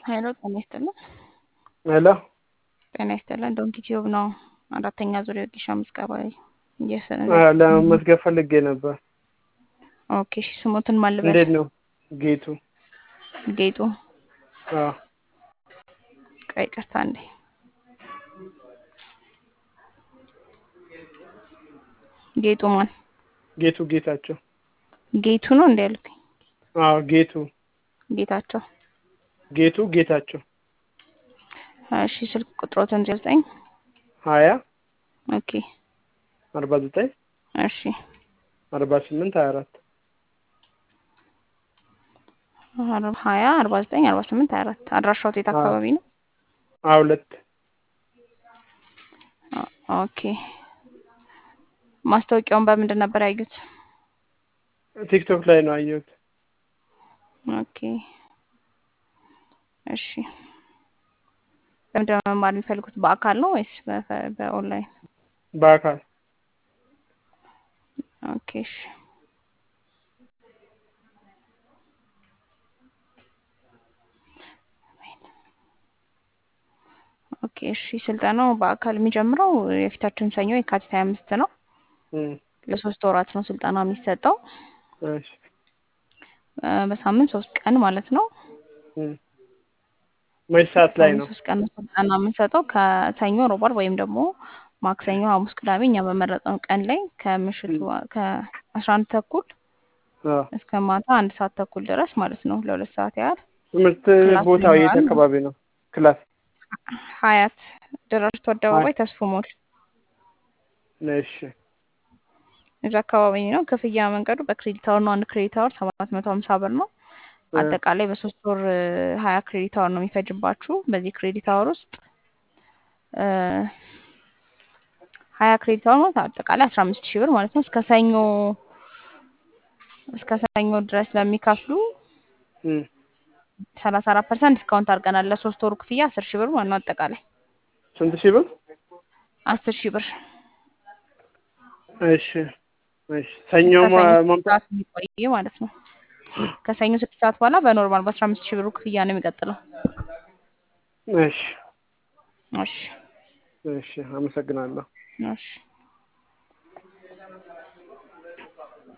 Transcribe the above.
ሄሎ ጤና ይስጥልን። ሄሎ ጤና ይስጥልን። ዶንት ዩቲዩብ ነው። አራተኛ ዙር የወጌሻ ምዝገባ ለመመዝገብ ፈልጌ ነበር። ኦኬ እሺ፣ ስሞትን ማን ልበል? እንዴት ነው? ጌቱ። ጌጡ። አዎ ቆይ ይቅርታ እንዴ። ጌጡ ማን? ጌቱ ጌታቸው። ጌቱ ነው እንዴ ያልኩኝ? አዎ ጌቱ ጌታቸው። ጌቱ ጌታቸው። እሺ፣ ስልክ ቁጥሮትን 09 20 ኦኬ 49 እሺ 48 24 20 49 48 24 አድራሻው የት አካባቢ ነው? ሁለት ኦኬ። ማስታወቂያውን በምንድን ነበር ያዩት? ቲክቶክ ላይ ነው አየሁት። ኦኬ እሺ። ለምንድን ነው መማር የሚፈልጉት? በአካል ነው ወይስ በኦንላይን? በአካል። ኦኬ እሺ። ኦኬ እሺ። ስልጠናው በአካል የሚጀምረው የፊታችን ሰኞ የካቲት 25 ነው። ለሶስት ወራት ነው ስልጠናው የሚሰጠው። እሺ በሳምንት 3 ቀን ማለት ነው። መች ሰዓት ላይ ነው? 3 ቀን ስልጠና የምንሰጠው ከሰኞ ሮብ፣ ዓርብ ወይም ደግሞ ማክሰኞ፣ ሐሙስ፣ ቅዳሜ እኛ በመረጥነው ቀን ላይ ከምሽቱ ከ11 ተኩል እስከ ማታ 1 ሰዓት ተኩል ድረስ ማለት ነው። ለ2 ሰዓት ያህል ትምህርት ቦታው የት አካባቢ ነው? ክላስ ሀያት ደራርቱ አደባባይ ተስፎ ሞል። እሺ እዛ አካባቢ ነው። ክፍያ መንገዱ በክሬዲት አወር ነው። አንድ ክሬዲት አወር 750 ብር ነው። አጠቃላይ በ3 ወር 20 ክሬዲት አወር ነው የሚፈጅባችሁ። በዚህ ክሬዲት አወር ውስጥ 20 ክሬዲት አወር ማለት አጠቃላይ 15000 ብር ማለት ነው። እስከ ሰኞ ድረስ ለሚከፍሉ 34% ዲስካውንት አድርገናል። ለ3 ወሩ ክፍያ 10000 ብር ማለት ነው። አጠቃላይ ስንት ሺህ ብር? 10000 ብር። እሺ እሺ። ሰኞ ማምጣት የሚቆይ ማለት ነው። ከሰኞ 6 ሰዓት በኋላ በኖርማል በ15000 ብር ክፍያ ነው የሚቀጥለው። እሺ እሺ እሺ። አመሰግናለሁ። እሺ